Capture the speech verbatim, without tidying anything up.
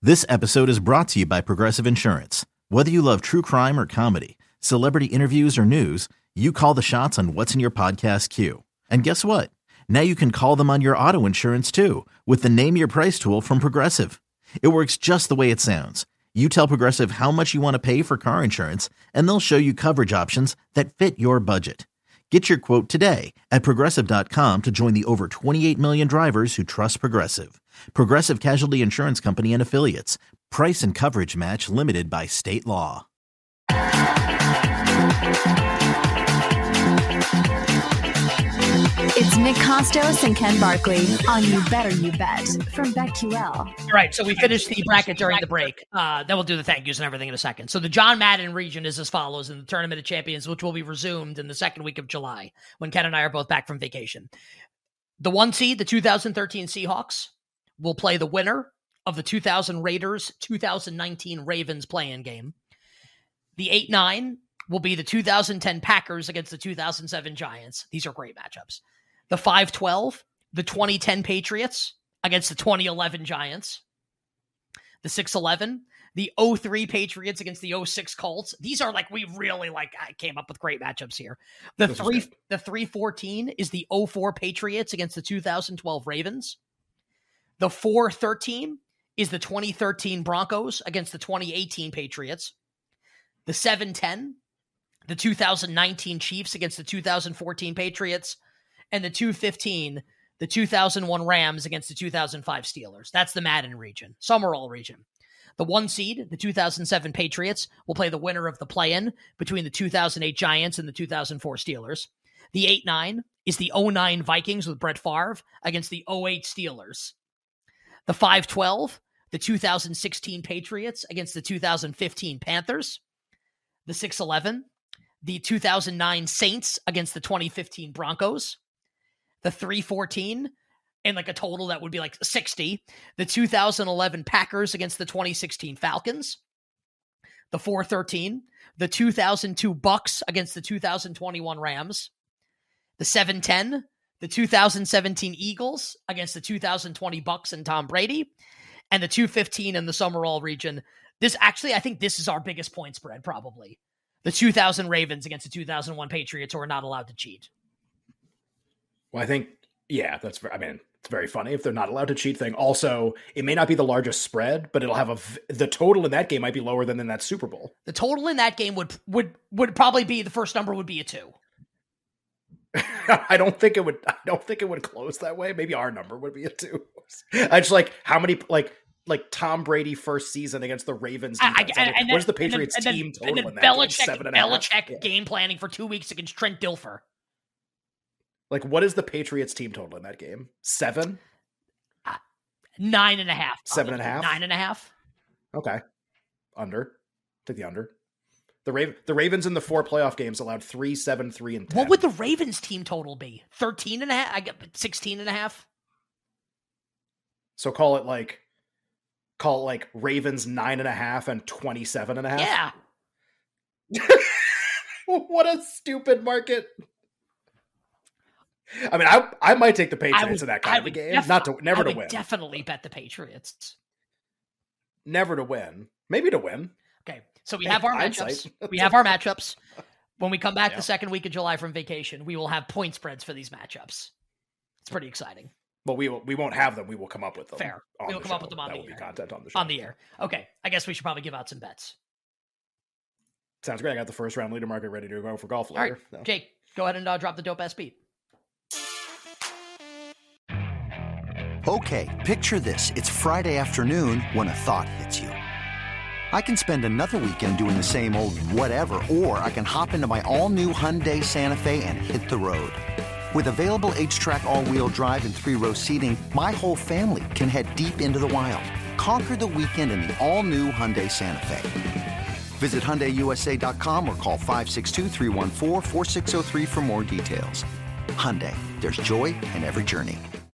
This episode is brought to you by Progressive Insurance. Whether you love true crime or comedy, celebrity interviews or news, you call the shots on what's in your podcast queue. And guess what? Now you can call them on your auto insurance too with the Name Your Price tool from Progressive. It works just the way it sounds. You tell Progressive how much you want to pay for car insurance, and they'll show you coverage options that fit your budget. Get your quote today at Progressive dot com to join the over twenty-eight million drivers who trust Progressive. Progressive Casualty Insurance Company and Affiliates. Price and coverage match limited by state law. It's Nick Costos and Ken Barkley on You Better You Bet from BetQL. All right, so we finished the bracket during the break. Uh, then we'll do the thank yous and everything in a second. So the John Madden region is as follows in the Tournament of Champions, which will be resumed in the second week of July when Ken and I are both back from vacation. The one seed, the two thousand thirteen Seahawks, will play the winner of the two thousand Raiders two thousand nineteen Ravens play-in game. The eight nine will be the two thousand ten Packers against the two thousand seven Giants. These are great matchups. The five twelve, the twenty ten Patriots against the twenty eleven Giants. The six eleven, the oh three Patriots against the oh six Colts. These are like, we really like, I came up with great matchups here. The three, the three fourteen is the oh four Patriots against the two thousand twelve Ravens. The four thirteen is the twenty thirteen Broncos against the twenty eighteen Patriots. The seven ten, the two thousand nineteen Chiefs against the two thousand fourteen Patriots. And the two fifteen, the two thousand one Rams against the two thousand five Steelers. That's the Madden region, Summerall region. The one seed, the two thousand seven Patriots, will play the winner of the play-in between the two thousand eight Giants and the two thousand four Steelers. The eight nine is the oh nine Vikings with Brett Favre against the oh eight Steelers. The five twelve, the two thousand sixteen Patriots against the two thousand fifteen Panthers. The six eleven, the two thousand nine Saints against the twenty fifteen Broncos. The three fourteen, and like a total that would be like sixty. The two thousand eleven Packers against the twenty sixteen Falcons. The four thirteen, the two thousand two Bucks against the two thousand twenty-one Rams. The seven ten, the two thousand seventeen Eagles against the two thousand twenty Bucks and Tom Brady. And the two fifteen in the Summerall region. This actually, I think this is our biggest point spread probably. The two thousand Ravens against the two thousand one Patriots who are not allowed to cheat. Well, I think, yeah, that's, I mean, it's very funny if they're not allowed to cheat thing. Also, it may not be the largest spread, but it'll have a, the total in that game might be lower than in that Super Bowl. The total in that game would, would, would probably be, the first number would be a two. I don't think it would, I don't think it would close that way. Maybe our number would be a two. I just like how many, like, like Tom Brady first season against the Ravens. I, I, I mean, and what is the then, Patriots and then, team and total then in that Belichick, game? Seven and a half? Belichick Yeah. game planning for two weeks against Trent Dilfer. Like, what is the Patriots team total in that game? Seven? Uh, nine and a half. Probably. Seven and a half? Nine and a half. Okay. Under. Take the under. The Raven, the Ravens in the four playoff games allowed three, seven, three, and ten. What would the Ravens team total be? thirteen and a half? I get sixteen and a half. So call it like, call it like Ravens nine and a half and twenty-seven and a half. Yeah. What a stupid market. I mean, I I might take the Patriots would, in that kind I of a game. Def- Not to never I to win. Definitely bet the Patriots. Never to win. Maybe to win. Okay, so we Hey, have our hindsight. matchups. We have our matchups. When we come back Yeah. the second week of July from vacation, we will have point spreads for these matchups. It's pretty exciting. Well, we will, we won't have them. We will come up with them. Fair. on We will the come up show. with them on that the will air. be content on the show. On the air. Okay, I guess we should probably give out some bets. Sounds great. I got the first round leader market ready to go for golf All right, later. No. Jake, go ahead and uh, drop the dope ass beat. Okay, picture this. It's Friday afternoon when a thought hits you. I can spend another weekend doing the same old whatever, or I can hop into my all-new Hyundai Santa Fe and hit the road. With available H-Track all-wheel drive and three-row seating, my whole family can head deep into the wild. Conquer the weekend in the all-new Hyundai Santa Fe. Visit Hyundai U S A dot com or call five six two, three one four, four six zero three for more details. Hyundai, there's joy in every journey.